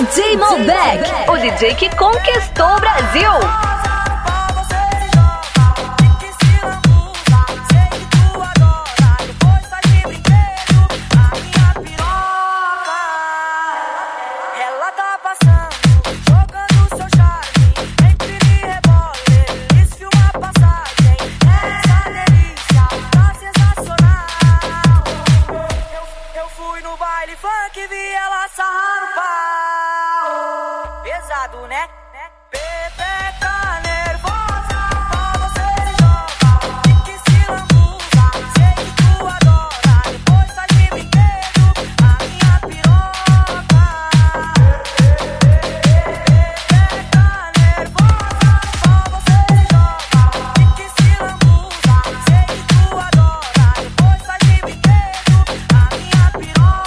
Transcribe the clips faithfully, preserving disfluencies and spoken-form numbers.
D J Malbec, o D J que conquistou o Brasil. Que vi ela sarrar no pau. Pesado, né? Pepeca nervosa, pra você se joga. Fique se lambuza, sei que tu adora. Depois sai de brinquedo, a minha piroca. Pepeca nervosa, pra você se joga. Fique se lambuza, sei que tu adora. Depois sai de brinquedo, a minha piroca.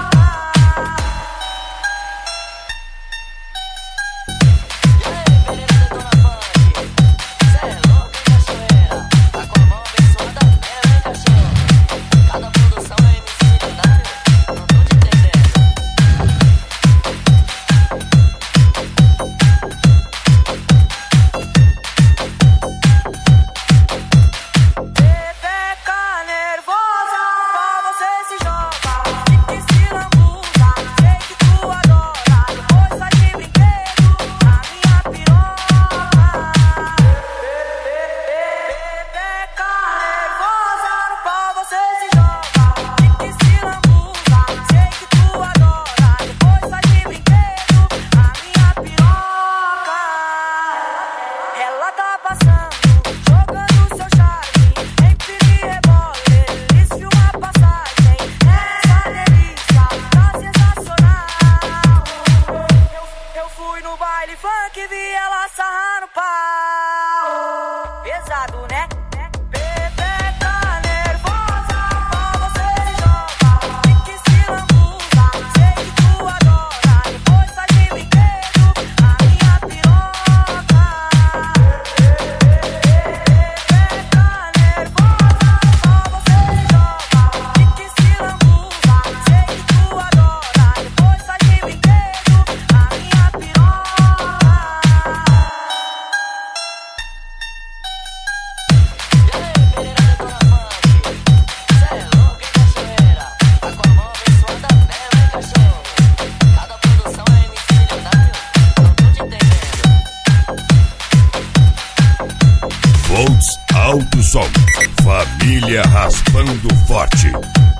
Que vi ela sarrar no pau. Pesado, né? Pepeca nervosa, pra você se joga. Fique se lambuza, sei que tu adora. Depois sai de brinquedo, a minha piroca. Pepeca nervosa, pra você se joga. Fique se lambuza, sei que tu adora. Depois sai de brinquedo, a minha piroca. Volts Alto Som, família raspando forte.